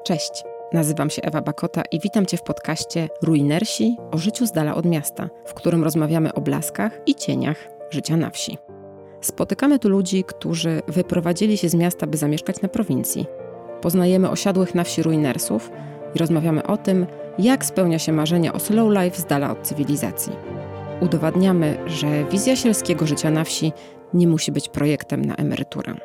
Cześć, nazywam się Ewa Bakota i witam Cię w podcaście Ruinersi o życiu z dala od miasta, w którym rozmawiamy o blaskach i cieniach życia na wsi. Spotykamy tu ludzi, którzy wyprowadzili się z miasta, by zamieszkać na prowincji. Poznajemy osiadłych na wsi ruinersów i rozmawiamy o tym, jak spełnia się marzenie o slow life z dala od cywilizacji. Udowadniamy, że wizja sielskiego życia na wsi nie musi być projektem na emeryturę.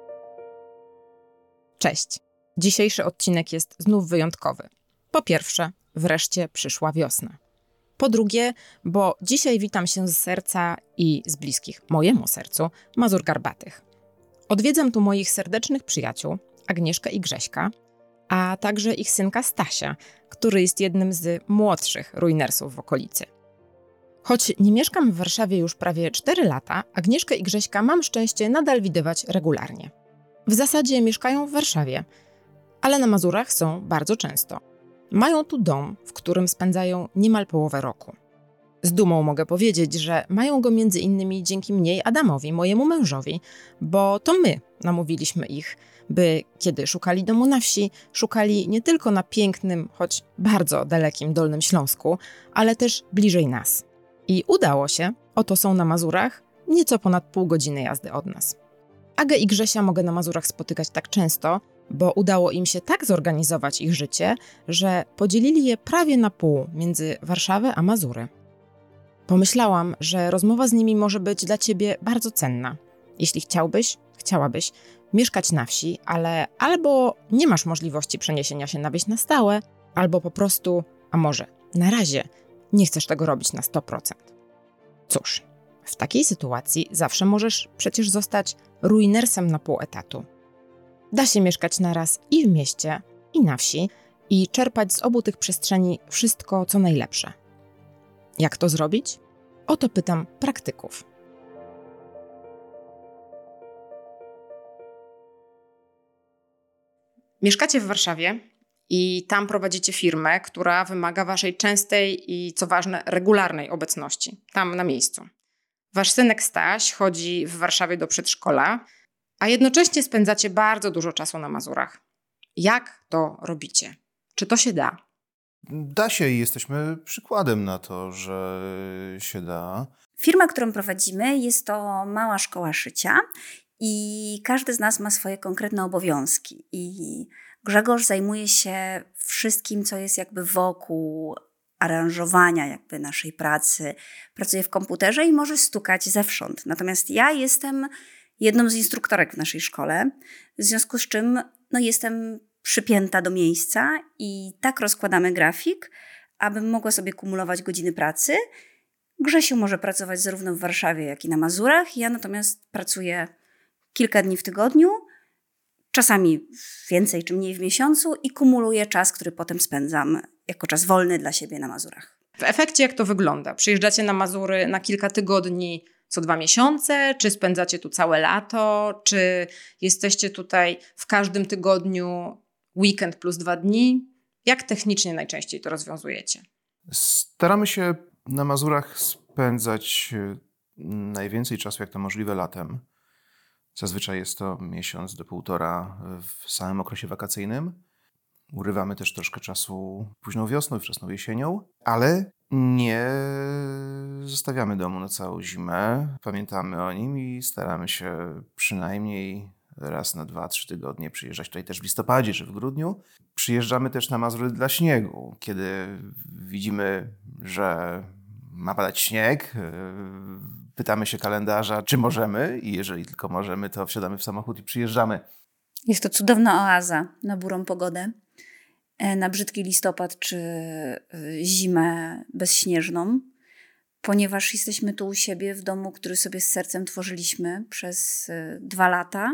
Cześć! Dzisiejszy odcinek jest znów wyjątkowy. Po pierwsze, wreszcie przyszła wiosna. Po drugie, bo dzisiaj witam się z serca i z bliskich mojemu sercu Mazur Garbatych. Odwiedzam tu moich serdecznych przyjaciół, Agnieszkę i Grześka, a także ich synka Stasia, który jest jednym z młodszych ruinersów w okolicy. Choć nie mieszkam w Warszawie już prawie 4 lata, Agnieszkę i Grześka mam szczęście nadal widywać regularnie. W zasadzie mieszkają w Warszawie, ale na Mazurach są bardzo często. Mają tu dom, w którym spędzają niemal połowę roku. Z dumą mogę powiedzieć, że mają go między innymi dzięki mnie i Adamowi, mojemu mężowi, bo to my namówiliśmy ich, by kiedy szukali domu na wsi, szukali nie tylko na pięknym, choć bardzo dalekim Dolnym Śląsku, ale też bliżej nas. I udało się, oto są na Mazurach, nieco ponad pół godziny jazdy od nas. Agę i Grzesia mogę na Mazurach spotykać tak często, bo udało im się tak zorganizować ich życie, że podzielili je prawie na pół między Warszawę a Mazury. Pomyślałam, że rozmowa z nimi może być dla Ciebie bardzo cenna. Jeśli chciałabyś mieszkać na wsi, ale albo nie masz możliwości przeniesienia się na wieś na stałe, albo po prostu, a może na razie, nie chcesz tego robić na 100%. Cóż, w takiej sytuacji zawsze możesz przecież zostać ruinersem na pół etatu. Da się mieszkać naraz i w mieście, i na wsi i czerpać z obu tych przestrzeni wszystko, co najlepsze. Jak to zrobić? O to pytam praktyków. Mieszkacie w Warszawie i tam prowadzicie firmę, która wymaga waszej częstej i, co ważne, regularnej obecności, tam na miejscu. Wasz synek Staś chodzi w Warszawie do przedszkola, a jednocześnie spędzacie bardzo dużo czasu na Mazurach. Jak to robicie? Czy to się da? Da się i jesteśmy przykładem na to, że się da. Firma, którą prowadzimy, jest to mała szkoła szycia i każdy z nas ma swoje konkretne obowiązki. I Grzegorz zajmuje się wszystkim, co jest jakby wokół aranżowania jakby naszej pracy. Pracuje w komputerze i może stukać zewsząd. Natomiast ja jestem jedną z instruktorek w naszej szkole, w związku z czym jestem przypięta do miejsca i tak rozkładamy grafik, abym mogła sobie kumulować godziny pracy. Grzesiu może pracować zarówno w Warszawie, jak i na Mazurach. Ja natomiast pracuję kilka dni w tygodniu, czasami więcej czy mniej w miesiącu i kumuluję czas, który potem spędzam jako czas wolny dla siebie na Mazurach. W efekcie jak to wygląda? Przyjeżdżacie na Mazury na kilka tygodni co 2 miesiące? Czy spędzacie tu całe lato? Czy jesteście tutaj w każdym tygodniu weekend plus 2 dni? Jak technicznie najczęściej to rozwiązujecie? Staramy się na Mazurach spędzać najwięcej czasu, jak to możliwe, latem. Zazwyczaj jest to miesiąc do 1,5 w samym okresie wakacyjnym. Urywamy też troszkę czasu późną wiosną i wczesną jesienią, ale nie zostawiamy domu na całą zimę. Pamiętamy o nim i staramy się przynajmniej raz na 2-3 tygodnie przyjeżdżać. Tutaj też w listopadzie czy w grudniu. Przyjeżdżamy też na Mazury dla śniegu. Kiedy widzimy, że ma padać śnieg, pytamy się kalendarza, czy możemy i jeżeli tylko możemy, to wsiadamy w samochód i przyjeżdżamy. Jest to cudowna oaza na burą pogodę, na brzydki listopad czy zimę bezśnieżną, ponieważ jesteśmy tu u siebie w domu, który sobie z sercem tworzyliśmy przez 2 lata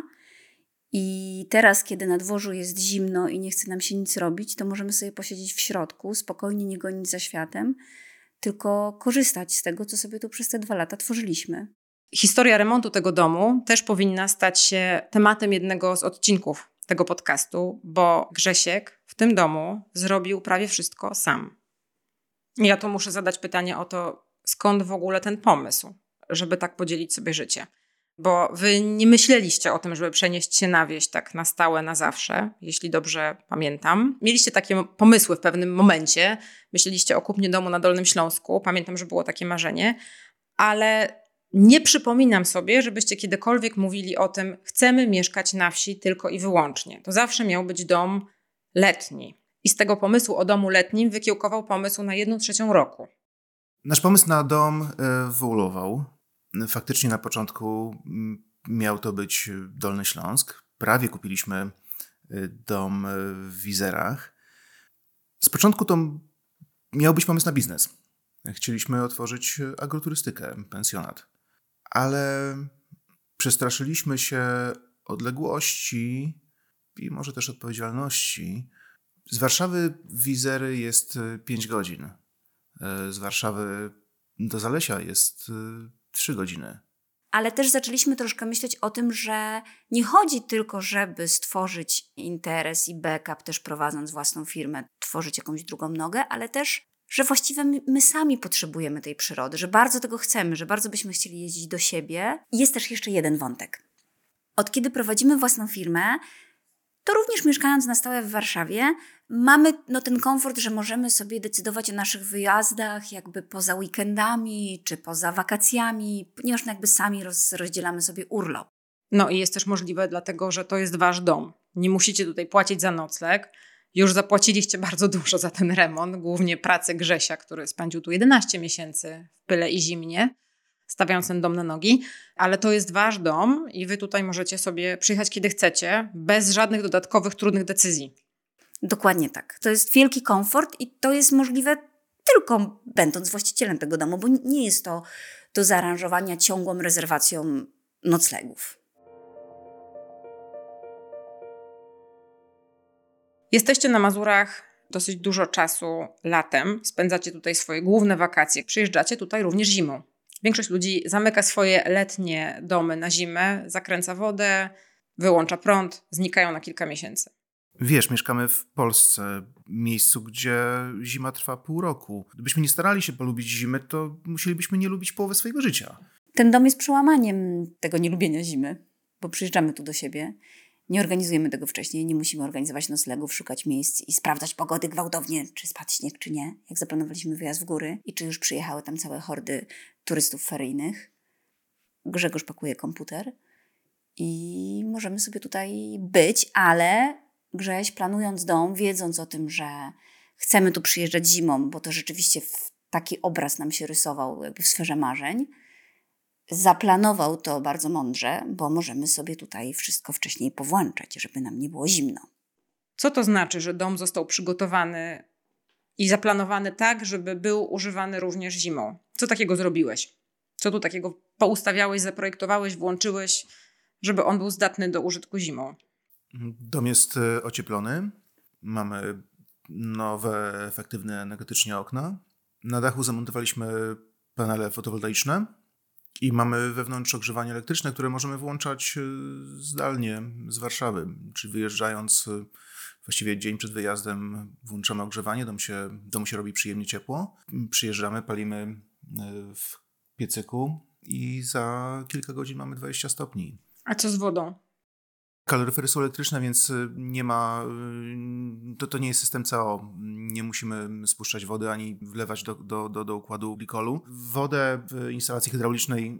i teraz, kiedy na dworzu jest zimno i nie chce nam się nic robić, to możemy sobie posiedzieć w środku, spokojnie nie gonić za światem, tylko korzystać z tego, co sobie tu przez te 2 lata tworzyliśmy. Historia remontu tego domu też powinna stać się tematem jednego z odcinków tego podcastu, bo Grzesiek w tym domu zrobił prawie wszystko sam. Ja tu muszę zadać pytanie o to, skąd w ogóle ten pomysł, żeby tak podzielić sobie życie. Bo wy nie myśleliście o tym, żeby przenieść się na wieś tak na stałe, na zawsze, jeśli dobrze pamiętam. Mieliście takie pomysły w pewnym momencie. Myśleliście o kupnie domu na Dolnym Śląsku. Pamiętam, że było takie marzenie. Ale nie przypominam sobie, żebyście kiedykolwiek mówili o tym, chcemy mieszkać na wsi tylko i wyłącznie. To zawsze miał być dom letni. I z tego pomysłu o domu letnim wykiełkował pomysł na 1/3 roku. Nasz pomysł na dom wyuluwał. Faktycznie na początku miał to być Dolny Śląsk. Prawie kupiliśmy dom w Wizerach. Z początku to miał być pomysł na biznes. Chcieliśmy otworzyć agroturystykę, pensjonat. Ale przestraszyliśmy się odległości i może też odpowiedzialności. Z Warszawy w Wizery jest 5 godzin. Z Warszawy do Zalesia jest 3 godziny. Ale też zaczęliśmy troszkę myśleć o tym, że nie chodzi tylko, żeby stworzyć interes i backup, też prowadząc własną firmę, tworzyć jakąś drugą nogę, ale też, że właściwie my sami potrzebujemy tej przyrody, że bardzo tego chcemy, że bardzo byśmy chcieli jeździć do siebie. I jest też jeszcze jeden wątek. Od kiedy prowadzimy własną firmę, to również mieszkając na stałe w Warszawie, mamy ten komfort, że możemy sobie decydować o naszych wyjazdach jakby poza weekendami czy poza wakacjami, ponieważ jakby sami rozdzielamy sobie urlop. No i jest też możliwe dlatego, że to jest wasz dom. Nie musicie tutaj płacić za nocleg. Już zapłaciliście bardzo dużo za ten remont, głównie pracę Grzesia, który spędził tu 11 miesięcy w pyle i zimnie, stawiając ten dom na nogi, ale to jest wasz dom i wy tutaj możecie sobie przyjechać kiedy chcecie, bez żadnych dodatkowych, trudnych decyzji. Dokładnie tak. To jest wielki komfort i to jest możliwe tylko będąc właścicielem tego domu, bo nie jest to do zaaranżowania ciągłą rezerwacją noclegów. Jesteście na Mazurach dosyć dużo czasu latem, spędzacie tutaj swoje główne wakacje, przyjeżdżacie tutaj również zimą. Większość ludzi zamyka swoje letnie domy na zimę, zakręca wodę, wyłącza prąd, znikają na kilka miesięcy. Wiesz, mieszkamy w Polsce, miejscu, gdzie zima trwa pół roku. Gdybyśmy nie starali się polubić zimy, to musielibyśmy nie lubić połowy swojego życia. Ten dom jest przełamaniem tego nielubienia zimy, bo przyjeżdżamy tu do siebie, nie organizujemy tego wcześniej, nie musimy organizować noclegów, szukać miejsc i sprawdzać pogody gwałtownie, czy spadł śnieg, czy nie, jak zaplanowaliśmy wyjazd w góry i czy już przyjechały tam całe hordy turystów feryjnych. Grzegorz pakuje komputer i możemy sobie tutaj być, ale Grześ, planując dom, wiedząc o tym, że chcemy tu przyjeżdżać zimą, bo to rzeczywiście taki obraz nam się rysował jakby w sferze marzeń, zaplanował to bardzo mądrze, bo możemy sobie tutaj wszystko wcześniej powłączać, żeby nam nie było zimno. Co to znaczy, że dom został przygotowany i zaplanowany tak, żeby był używany również zimą? Co takiego zrobiłeś? Co tu takiego poustawiałeś, zaprojektowałeś, włączyłeś, żeby on był zdatny do użytku zimą? Dom jest ocieplony. Mamy nowe, efektywne energetycznie okna. Na dachu zamontowaliśmy panele fotowoltaiczne i mamy wewnątrz ogrzewanie elektryczne, które możemy włączać zdalnie z Warszawy. Czyli wyjeżdżając właściwie dzień przed wyjazdem włączamy ogrzewanie, domu się robi przyjemnie ciepło. Przyjeżdżamy, palimy w piecyku i za kilka godzin mamy 20 stopni. A co z wodą? Kaloryfery są elektryczne, więc nie ma, to nie jest system CO. Nie musimy spuszczać wody ani wlewać do układu glikolu. Wodę w instalacji hydraulicznej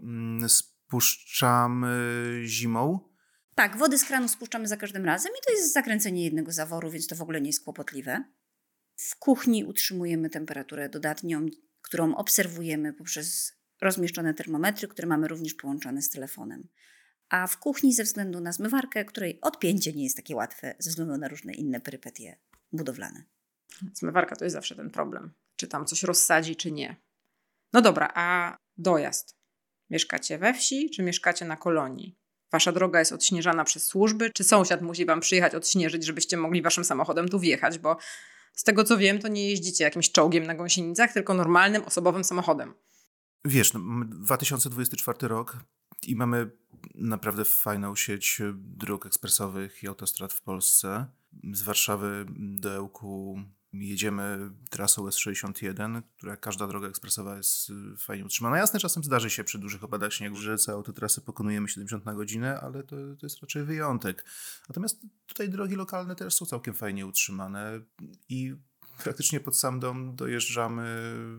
spuszczamy zimą. Tak, wody z kranu spuszczamy za każdym razem i to jest zakręcenie jednego zaworu, więc to w ogóle nie jest kłopotliwe. W kuchni utrzymujemy temperaturę dodatnią, którą obserwujemy poprzez rozmieszczone termometry, które mamy również połączone z telefonem. A w kuchni ze względu na zmywarkę, której odpięcie nie jest takie łatwe ze względu na różne inne perypetie budowlane. Zmywarka to jest zawsze ten problem. Czy tam coś rozsadzi, czy nie. No dobra, a dojazd? Mieszkacie we wsi, czy mieszkacie na kolonii? Wasza droga jest odśnieżana przez służby, czy sąsiad musi wam przyjechać odśnieżyć, żebyście mogli waszym samochodem tu wjechać? Bo z tego co wiem, to nie jeździcie jakimś czołgiem na gąsienicach, tylko normalnym, osobowym samochodem. Wiesz, 2024 rok i mamy naprawdę fajną sieć dróg ekspresowych i autostrad w Polsce. Z Warszawy do Ełku Jedziemy trasą S61, która jak każda droga ekspresowa jest fajnie utrzymana. Jasne, czasem zdarzy się przy dużych opadach śniegu, że całe autotrasy pokonujemy 70 na godzinę, ale to jest raczej wyjątek. Natomiast tutaj drogi lokalne też są całkiem fajnie utrzymane i praktycznie pod sam dom dojeżdżamy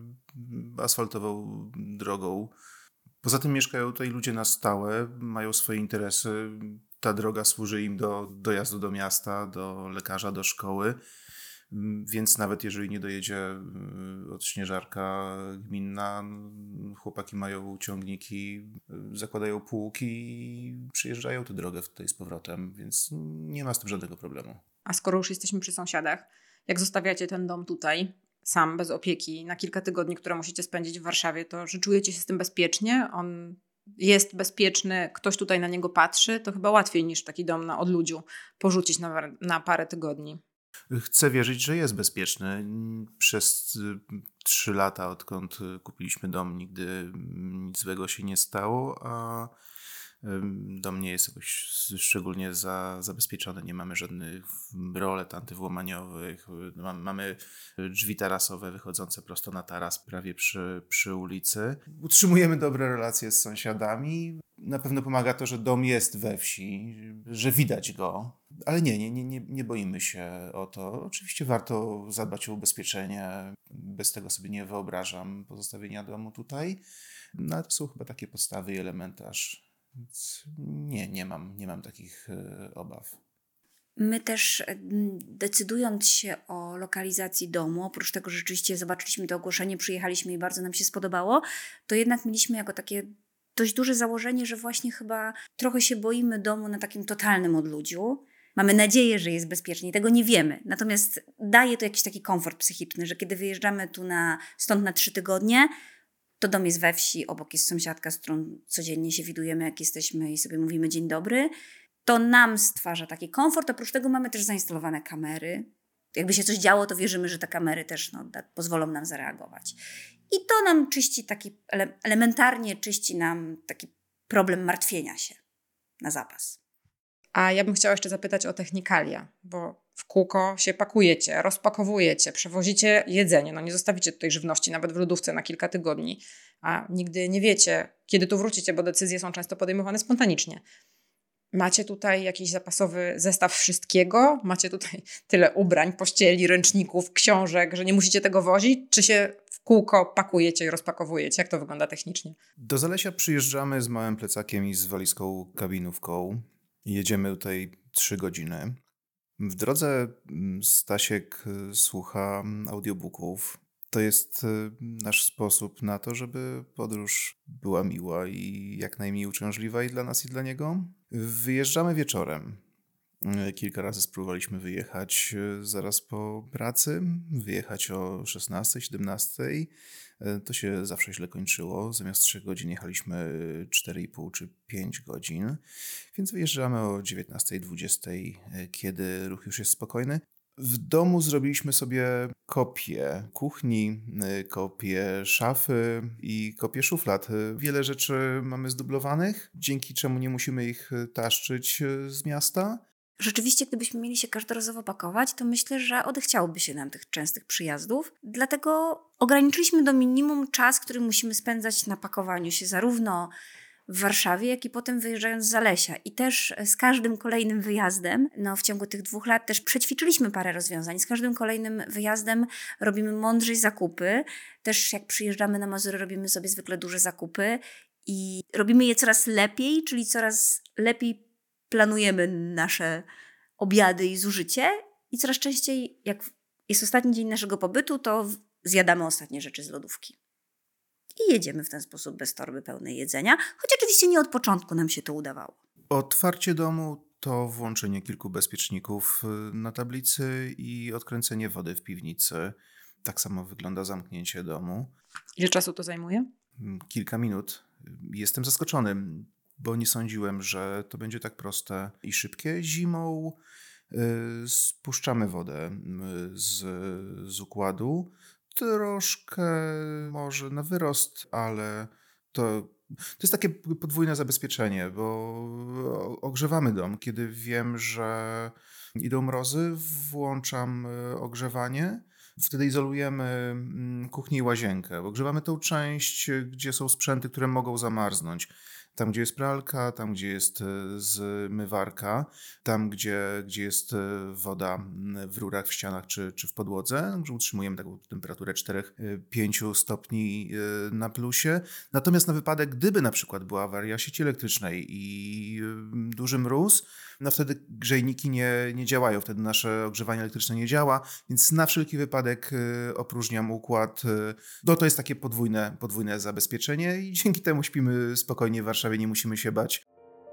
asfaltową drogą. Poza tym mieszkają tutaj ludzie na stałe, mają swoje interesy. Ta droga służy im do dojazdu do miasta, do lekarza, do szkoły. Więc nawet jeżeli nie dojedzie odśnieżarka gminna, chłopaki mają ciągniki, zakładają półki i przyjeżdżają tę drogę tutaj z powrotem, więc nie ma z tym żadnego problemu. A skoro już jesteśmy przy sąsiadach, jak zostawiacie ten dom tutaj, sam, bez opieki, na kilka tygodni, które musicie spędzić w Warszawie, to czy czujecie się z tym bezpiecznie? On jest bezpieczny, ktoś tutaj na niego patrzy, to chyba łatwiej niż taki dom na odludziu porzucić na parę tygodni. Chcę wierzyć, że jest bezpieczny. Przez 3 lata, odkąd kupiliśmy dom, nigdy nic złego się nie stało, a dom nie jest jakoś szczególnie zabezpieczony. Nie mamy żadnych rolet antywłamaniowych. Mamy drzwi tarasowe wychodzące prosto na taras, prawie przy ulicy. Utrzymujemy dobre relacje z sąsiadami. Na pewno pomaga to, że dom jest we wsi, że widać go. Ale nie boimy się o to. Oczywiście warto zadbać o ubezpieczenie. Bez tego sobie nie wyobrażam pozostawienia domu tutaj. No ale to są chyba takie podstawy i elementarz. Więc nie mam takich obaw. My też, decydując się o lokalizacji domu, oprócz tego, że rzeczywiście zobaczyliśmy to ogłoszenie, przyjechaliśmy i bardzo nam się spodobało, to jednak mieliśmy jako takie dość duże założenie, że właśnie chyba trochę się boimy domu na takim totalnym odludziu. Mamy nadzieję, że jest bezpiecznie, tego nie wiemy. Natomiast daje to jakiś taki komfort psychiczny, że kiedy wyjeżdżamy tu stąd na 3 tygodnie, to dom jest we wsi, obok jest sąsiadka, z którą codziennie się widujemy, jak jesteśmy i sobie mówimy dzień dobry. To nam stwarza taki komfort. Oprócz tego mamy też zainstalowane kamery. Jakby się coś działo, to wierzymy, że te kamery też pozwolą nam zareagować. I to nam elementarnie czyści nam taki problem martwienia się na zapas. A ja bym chciała jeszcze zapytać o technikalia, bo w kółko się pakujecie, rozpakowujecie, przewozicie jedzenie. No nie zostawicie tutaj żywności nawet w lodówce na kilka tygodni, a nigdy nie wiecie, kiedy tu wrócicie, bo decyzje są często podejmowane spontanicznie. Macie tutaj jakiś zapasowy zestaw wszystkiego? Macie tutaj tyle ubrań, pościeli, ręczników, książek, że nie musicie tego wozić? Czy się w kółko pakujecie i rozpakowujecie? Jak to wygląda technicznie? Do Zalesia przyjeżdżamy z małym plecakiem i z walizką kabinówką. Jedziemy tutaj 3 godziny. W drodze Stasiek słucha audiobooków. To jest nasz sposób na to, żeby podróż była miła i jak najmniej uciążliwa i dla nas, i dla niego. Wyjeżdżamy wieczorem. Kilka razy spróbowaliśmy wyjechać zaraz po pracy, wyjechać o 16, 17. To się zawsze źle kończyło. Zamiast 3 godzin jechaliśmy 4,5 czy 5 godzin. Więc wyjeżdżamy o 19, 20, kiedy ruch już jest spokojny. W domu zrobiliśmy sobie kopię kuchni, kopię szafy i kopię szuflad. Wiele rzeczy mamy zdublowanych, dzięki czemu nie musimy ich taszczyć z miasta. Rzeczywiście, gdybyśmy mieli się każdorazowo pakować, to myślę, że odechciałoby się nam tych częstych przyjazdów. Dlatego ograniczyliśmy do minimum czas, który musimy spędzać na pakowaniu się zarówno w Warszawie, jak i potem wyjeżdżając z Zalesia. I też z każdym kolejnym wyjazdem, w ciągu tych 2 lat też przećwiczyliśmy parę rozwiązań. Z każdym kolejnym wyjazdem robimy mądrzej zakupy. Też jak przyjeżdżamy na Mazury, robimy sobie zwykle duże zakupy i robimy je coraz lepiej, czyli coraz lepiej planujemy nasze obiady i zużycie i coraz częściej, jak jest ostatni dzień naszego pobytu, to zjadamy ostatnie rzeczy z lodówki. I jedziemy w ten sposób bez torby pełnej jedzenia, choć oczywiście nie od początku nam się to udawało. Otwarcie domu to włączenie kilku bezpieczników na tablicy i odkręcenie wody w piwnicy. Tak samo wygląda zamknięcie domu. Ile czasu to zajmuje? Kilka minut. Jestem zaskoczony, bo nie sądziłem, że to będzie tak proste i szybkie. Zimą spuszczamy wodę z układu. Troszkę może na wyrost, ale to jest takie podwójne zabezpieczenie, bo ogrzewamy dom. Kiedy wiem, że idą mrozy, włączam ogrzewanie, Wtedy izolujemy kuchnię i łazienkę. Ogrzewamy tą część, gdzie są sprzęty, które mogą zamarznąć. Tam, gdzie jest pralka, tam, gdzie jest zmywarka, tam, gdzie jest woda w rurach, w ścianach czy w podłodze, że utrzymujemy taką temperaturę 4-5 stopni na plusie. Natomiast na wypadek, gdyby na przykład była awaria sieci elektrycznej i duży mróz, no wtedy grzejniki nie działają, wtedy nasze ogrzewanie elektryczne nie działa, więc na wszelki wypadek opróżniam układ. No to jest takie podwójne zabezpieczenie i dzięki temu śpimy spokojnie w Warszawie, nie musimy się bać.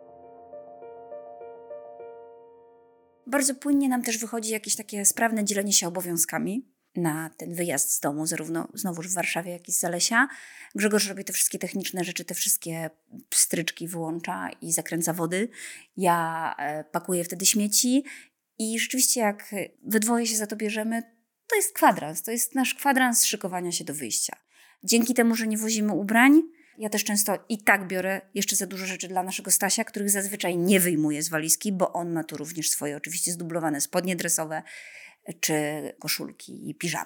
Bardzo płynnie nam też wychodzi jakieś takie sprawne dzielenie się obowiązkami na ten wyjazd z domu, zarówno znowuż w Warszawie, jak i z Zalesia. Grzegorz robi te wszystkie techniczne rzeczy, te wszystkie pstryczki wyłącza i zakręca wody. Ja pakuję wtedy śmieci i rzeczywiście jak we dwoje się za to bierzemy, to jest kwadrans. To jest nasz kwadrans szykowania się do wyjścia. Dzięki temu, że nie wozimy ubrań, ja też często i tak biorę jeszcze za dużo rzeczy dla naszego Stasia, których zazwyczaj nie wyjmuję z walizki, bo on ma tu również swoje oczywiście zdublowane spodnie dresowe, czy koszulki i piżamy.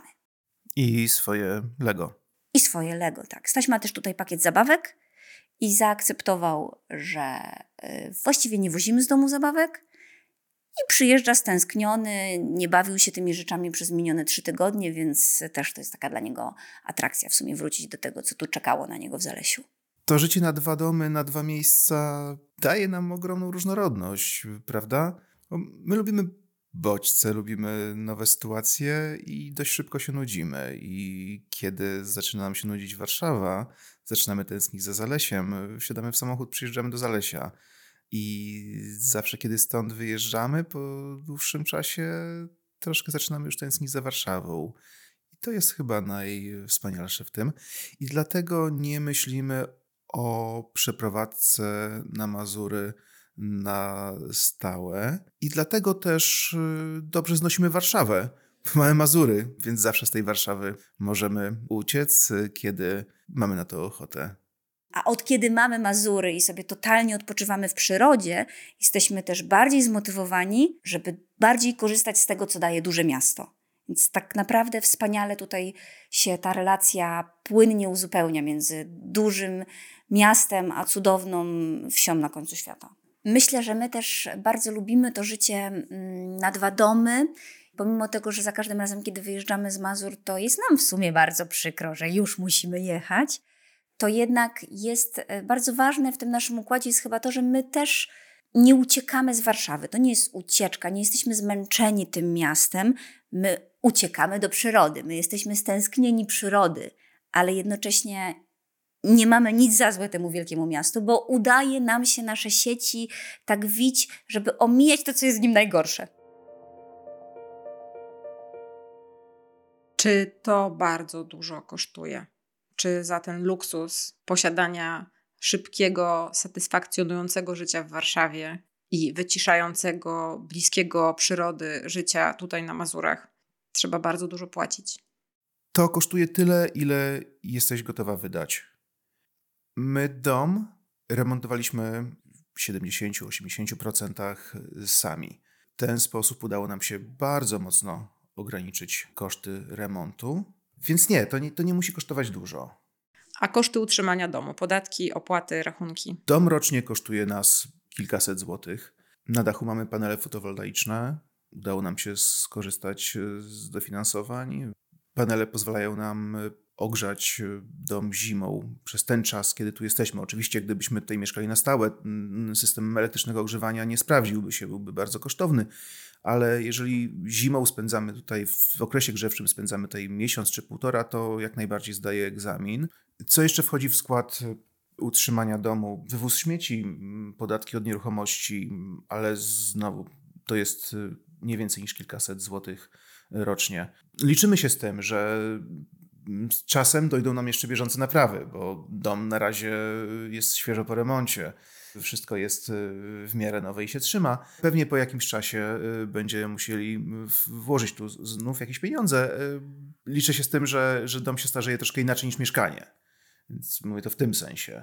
I swoje Lego. I swoje Lego, tak. Staś ma też tutaj pakiet zabawek i zaakceptował, że właściwie nie wozimy z domu zabawek i przyjeżdża stęskniony, nie bawił się tymi rzeczami przez minione 3 tygodnie, więc też to jest taka dla niego atrakcja w sumie wrócić do tego, co tu czekało na niego w Zalesiu. To życie na 2 domy, na 2 miejsca daje nam ogromną różnorodność, prawda? My lubimy bodźce, lubimy nowe sytuacje i dość szybko się nudzimy. I kiedy zaczyna nam się nudzić Warszawa, zaczynamy tęsknić za Zalesiem, wsiadamy w samochód, przyjeżdżamy do Zalesia. I zawsze, kiedy stąd wyjeżdżamy, po dłuższym czasie troszkę zaczynamy już tęsknić za Warszawą. I to jest chyba najwspanialsze w tym. I dlatego nie myślimy o przeprowadzce na Mazury na stałe. I dlatego też dobrze znosimy Warszawę. Mamy Mazury, więc zawsze z tej Warszawy możemy uciec, kiedy mamy na to ochotę. A od kiedy mamy Mazury i sobie totalnie odpoczywamy w przyrodzie, jesteśmy też bardziej zmotywowani, żeby bardziej korzystać z tego, co daje duże miasto. Więc tak naprawdę wspaniale tutaj się ta relacja płynnie uzupełnia między dużym miastem a cudowną wsią na końcu świata. Myślę, że my też bardzo lubimy to życie na 2 domy. Pomimo tego, że za każdym razem, kiedy wyjeżdżamy z Mazur, to jest nam w sumie bardzo przykro, że już musimy jechać, to jednak jest bardzo ważne w tym naszym układzie jest chyba to, że my też nie uciekamy z Warszawy. To nie jest ucieczka, nie jesteśmy zmęczeni tym miastem. My uciekamy do przyrody, my jesteśmy stęsknieni przyrody, ale jednocześnie nie mamy nic za złe temu wielkiemu miastu, bo udaje nam się nasze sieci tak wić, żeby omijać to, co jest w nim najgorsze. Czy to bardzo dużo kosztuje? Czy za ten luksus posiadania szybkiego, satysfakcjonującego życia w Warszawie i wyciszającego, bliskiego przyrody życia tutaj na Mazurach trzeba bardzo dużo płacić? To kosztuje tyle, ile jesteś gotowa wydać. My dom remontowaliśmy w 70-80% sami. W ten sposób udało nam się bardzo mocno ograniczyć koszty remontu. Więc nie, to nie musi kosztować dużo. A koszty utrzymania domu, podatki, opłaty, rachunki? Dom rocznie kosztuje nas kilkaset złotych. Na dachu mamy panele fotowoltaiczne. Udało nam się skorzystać z dofinansowań. Panele pozwalają nam ogrzać dom zimą przez ten czas, kiedy tu jesteśmy. Oczywiście, gdybyśmy tutaj mieszkali na stałe, system elektrycznego ogrzewania nie sprawdziłby się, byłby bardzo kosztowny, ale jeżeli zimą spędzamy tutaj, w okresie grzewczym spędzamy tutaj miesiąc czy 1,5, to jak najbardziej zdaje egzamin. Co jeszcze wchodzi w skład utrzymania domu? Wywóz śmieci, podatki od nieruchomości, ale znowu to jest nie więcej niż kilkaset złotych rocznie. Liczymy się z tym, że z czasem dojdą nam jeszcze bieżące naprawy, bo dom na razie jest świeżo po remoncie. Wszystko jest w miarę nowe i się trzyma. Pewnie po jakimś czasie będziemy musieli włożyć tu znów jakieś pieniądze. Liczę się z tym, że dom się starzeje troszkę inaczej niż mieszkanie. Więc mówię to w tym sensie.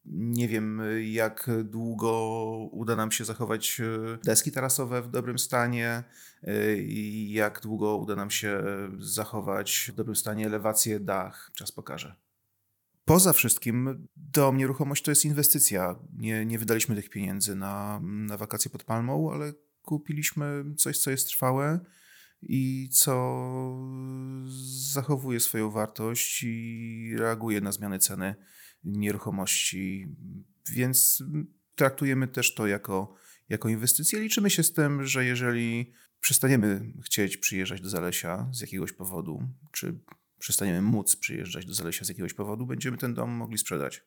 Nie wiem, jak długo uda nam się zachować deski tarasowe w dobrym stanie i jak długo uda nam się zachować w dobrym stanie elewację, dach. Czas pokaże. Poza wszystkim dom, nieruchomość to jest inwestycja. Nie wydaliśmy tych pieniędzy na wakacje pod palmą, ale kupiliśmy coś, co jest trwałe i co zachowuje swoją wartość i reaguje na zmiany ceny nieruchomości. Więc traktujemy też to jako inwestycję. Liczymy się z tym, że jeżeli przestaniemy chcieć przyjeżdżać do Zalesia z jakiegoś powodu, czy przestaniemy móc przyjeżdżać do Zalesia z jakiegoś powodu, będziemy ten dom mogli sprzedać.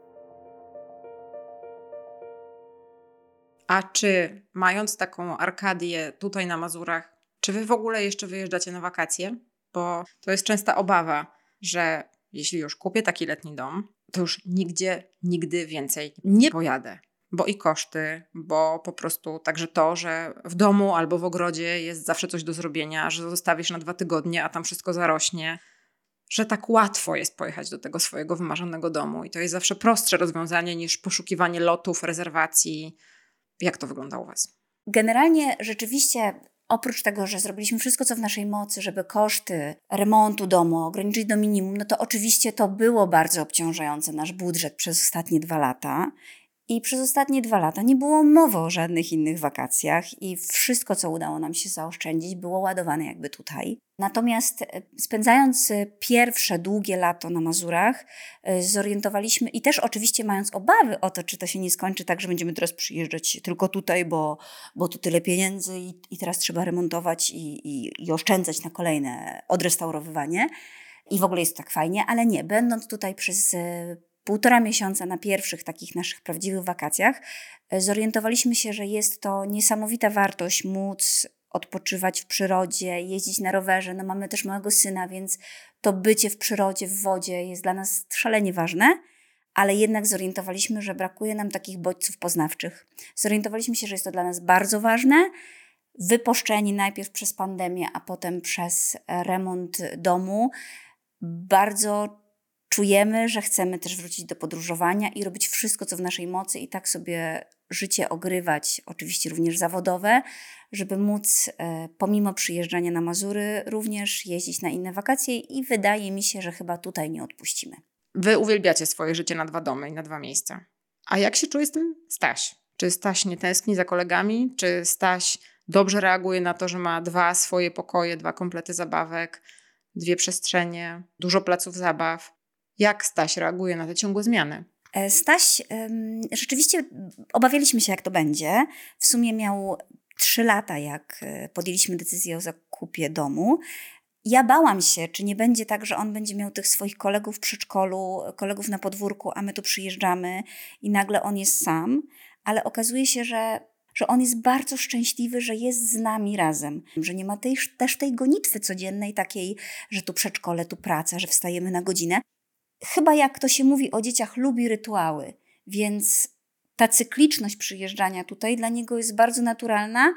A czy mając taką Arkadię tutaj na Mazurach, czy wy w ogóle jeszcze wyjeżdżacie na wakacje? Bo to jest częsta obawa, że jeśli już kupię taki letni dom, to już nigdzie, nigdy więcej nie pojadę. Bo i koszty, bo po prostu także to, że w domu albo w ogrodzie jest zawsze coś do zrobienia, że zostawisz na 2 tygodnie, a tam wszystko zarośnie, że tak łatwo jest pojechać do tego swojego wymarzonego domu i to jest zawsze prostsze rozwiązanie niż poszukiwanie lotów, rezerwacji. Jak to wygląda u was? Generalnie rzeczywiście oprócz tego, że zrobiliśmy wszystko, co w naszej mocy, żeby koszty remontu domu ograniczyć do minimum, no to oczywiście to było bardzo obciążające nasz budżet przez ostatnie 2 lata. I przez ostatnie 2 lata nie było mowy o żadnych innych wakacjach i wszystko, co udało nam się zaoszczędzić, było ładowane jakby tutaj. Natomiast spędzając pierwsze długie lato na Mazurach, zorientowaliśmy i też oczywiście mając obawy o to, czy to się nie skończy tak, że będziemy teraz przyjeżdżać tylko tutaj, bo tu tyle pieniędzy i teraz trzeba remontować i oszczędzać na kolejne odrestaurowywanie. I w ogóle jest tak fajnie, ale nie, będąc tutaj przez 1,5 miesiąca na pierwszych takich naszych prawdziwych wakacjach, zorientowaliśmy się, że jest to niesamowita wartość móc odpoczywać w przyrodzie, jeździć na rowerze. No mamy też małego syna, więc to bycie w przyrodzie, w wodzie jest dla nas szalenie ważne, ale jednak zorientowaliśmy, że brakuje nam takich bodźców poznawczych. Zorientowaliśmy się, że jest to dla nas bardzo ważne. Wypuszczeni najpierw przez pandemię, a potem przez remont domu, bardzo czujemy, że chcemy też wrócić do podróżowania i robić wszystko, co w naszej mocy i tak sobie życie ogrywać, oczywiście również zawodowe, żeby móc pomimo przyjeżdżania na Mazury również jeździć na inne wakacje i wydaje mi się, że chyba tutaj nie odpuścimy. Wy uwielbiacie swoje życie na 2 domy i na 2 miejsca. A jak się czuje z tym Staś? Czy Staś nie tęskni za kolegami? Czy Staś dobrze reaguje na to, że ma 2 swoje pokoje, 2 komplety zabawek, 2 przestrzenie, dużo placów zabaw? Jak Staś reaguje na te ciągłe zmiany? Staś, rzeczywiście obawialiśmy się, jak to będzie. W sumie miał 3 lata, jak podjęliśmy decyzję o zakupie domu. Ja bałam się, czy nie będzie tak, że on będzie miał tych swoich kolegów w przedszkolu, kolegów na podwórku, a my tu przyjeżdżamy i nagle on jest sam. Ale okazuje się, że on jest bardzo szczęśliwy, że jest z nami razem. Że nie ma też tej gonitwy codziennej takiej, że tu przedszkole, tu praca, że wstajemy na godzinę. Chyba jak to się mówi o dzieciach, lubi rytuały, więc ta cykliczność przyjeżdżania tutaj dla niego jest bardzo naturalna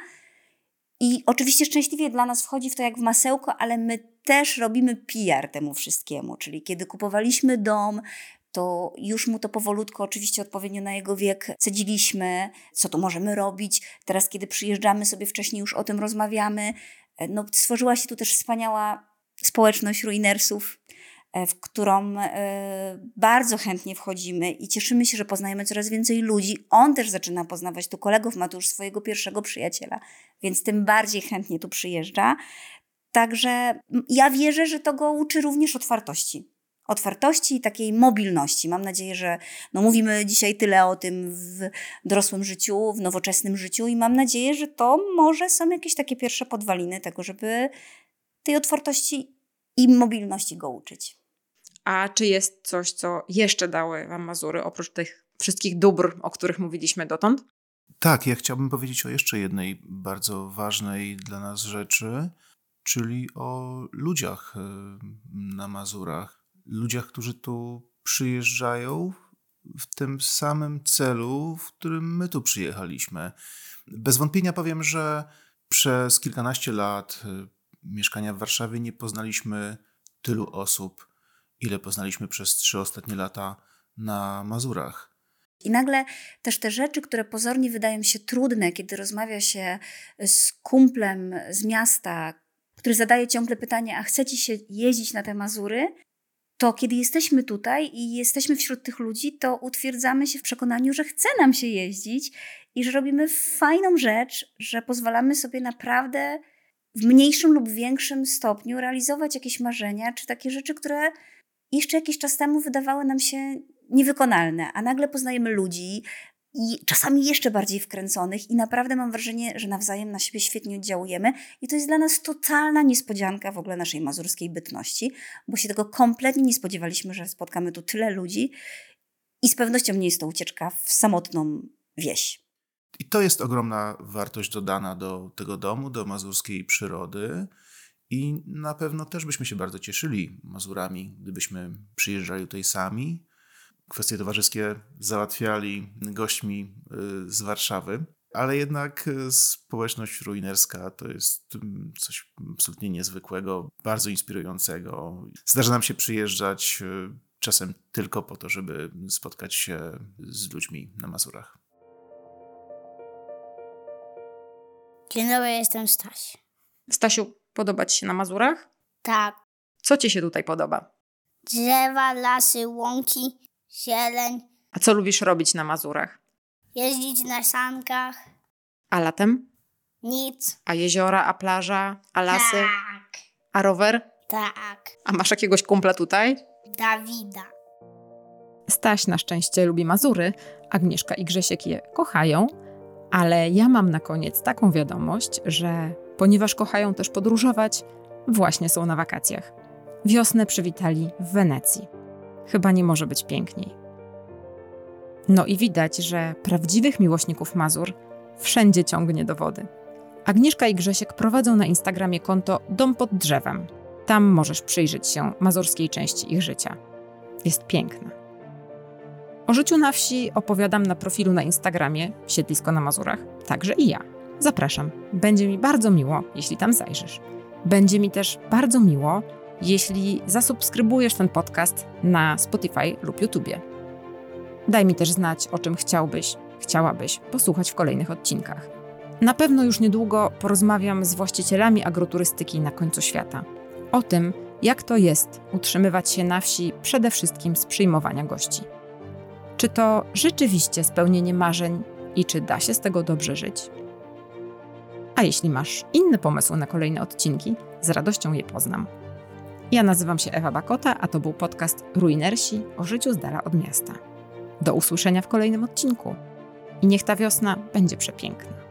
i oczywiście szczęśliwie dla nas wchodzi w to jak w masełko, ale my też robimy PR temu wszystkiemu, czyli kiedy kupowaliśmy dom, to już mu to powolutku, oczywiście odpowiednio na jego wiek, cedziliśmy, co tu możemy robić. Teraz, kiedy przyjeżdżamy sobie wcześniej, już o tym rozmawiamy. No, stworzyła się tu też wspaniała społeczność ruinersów, w którą bardzo chętnie wchodzimy i cieszymy się, że poznajemy coraz więcej ludzi. On też zaczyna poznawać tu kolegów, ma tu już swojego pierwszego przyjaciela, więc tym bardziej chętnie tu przyjeżdża. Także ja wierzę, że to go uczy również otwartości. Otwartości i takiej mobilności. Mam nadzieję, że mówimy dzisiaj tyle o tym w dorosłym życiu, w nowoczesnym życiu i mam nadzieję, że to może są jakieś takie pierwsze podwaliny tego, żeby tej otwartości i mobilności go uczyć. A czy jest coś, co jeszcze dały wam Mazury, oprócz tych wszystkich dóbr, o których mówiliśmy dotąd? Tak, ja chciałbym powiedzieć o jeszcze jednej bardzo ważnej dla nas rzeczy, czyli o ludziach na Mazurach. Ludziach, którzy tu przyjeżdżają w tym samym celu, w którym my tu przyjechaliśmy. Bez wątpienia powiem, że przez kilkanaście lat mieszkania w Warszawie nie poznaliśmy tylu osób, ile poznaliśmy przez 3 ostatnie lata na Mazurach. I nagle też te rzeczy, które pozornie wydają się trudne, kiedy rozmawia się z kumplem z miasta, który zadaje ciągle pytanie, a chce ci się jeździć na te Mazury, to kiedy jesteśmy tutaj i jesteśmy wśród tych ludzi, to utwierdzamy się w przekonaniu, że chce nam się jeździć i że robimy fajną rzecz, że pozwalamy sobie naprawdę w mniejszym lub większym stopniu realizować jakieś marzenia, czy takie rzeczy, które jeszcze jakiś czas temu wydawały nam się niewykonalne, a nagle poznajemy ludzi i czasami jeszcze bardziej wkręconych i naprawdę mam wrażenie, że nawzajem na siebie świetnie oddziałujemy i to jest dla nas totalna niespodzianka w ogóle naszej mazurskiej bytności, bo się tego kompletnie nie spodziewaliśmy, że spotkamy tu tyle ludzi i z pewnością nie jest to ucieczka w samotną wieś. I to jest ogromna wartość dodana do tego domu, do mazurskiej przyrody i na pewno też byśmy się bardzo cieszyli Mazurami, gdybyśmy przyjeżdżali tutaj sami. Kwestie towarzyskie załatwiali gośćmi z Warszawy, ale jednak społeczność ruinerska to jest coś absolutnie niezwykłego, bardzo inspirującego. Zdarza nam się przyjeżdżać czasem tylko po to, żeby spotkać się z ludźmi na Mazurach. Dzień dobry, jestem Staś. Stasiu, podoba ci się na Mazurach? Tak. Co ci się tutaj podoba? Drzewa, lasy, łąki, zieleń, A co lubisz robić na Mazurach? jeździć na sankach, A latem? nic. A jeziora, a plaża, a lasy, Tak, a rower? tak. A masz jakiegoś kumpla tutaj? Dawida. Staś na szczęście lubi Mazury, Agnieszka i Grzesiek je kochają, ale ja mam na koniec taką wiadomość, że ponieważ kochają też podróżować, właśnie są na wakacjach. Wiosnę przywitali w Wenecji. Chyba nie może być piękniej. No i widać, że prawdziwych miłośników Mazur wszędzie ciągnie do wody. Agnieszka i Grzesiek prowadzą na Instagramie konto Dom pod drzewem. Tam możesz przyjrzeć się mazurskiej części ich życia. Jest piękna. O życiu na wsi opowiadam na profilu na Instagramie Siedlisko na Mazurach, także i ja. Zapraszam. Będzie mi bardzo miło, jeśli tam zajrzysz. Będzie mi też bardzo miło, jeśli zasubskrybujesz ten podcast na Spotify lub YouTubie. Daj mi też znać, o czym chciałabyś posłuchać w kolejnych odcinkach. Na pewno już niedługo porozmawiam z właścicielami agroturystyki na końcu świata. O tym, jak to jest utrzymywać się na wsi przede wszystkim z przyjmowania gości. Czy to rzeczywiście spełnienie marzeń i czy da się z tego dobrze żyć? A jeśli masz inne pomysły na kolejne odcinki, z radością je poznam. Ja nazywam się Ewa Bakota, a to był podcast Ruinersi o życiu z dala od miasta. Do usłyszenia w kolejnym odcinku. I niech ta wiosna będzie przepiękna.